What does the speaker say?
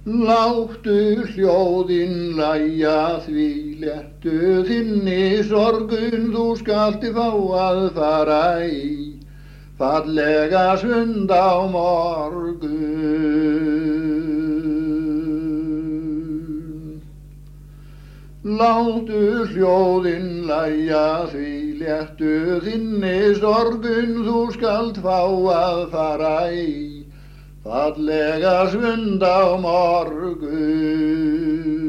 Láttu hljóðin lægja því léttu þinni sorgun þú skalt fá að fara í fallega sund á morgun. Láttu hljóðin lægja því léttu þinni sorgun þú skalt fá að fara í fallega svund á morgun.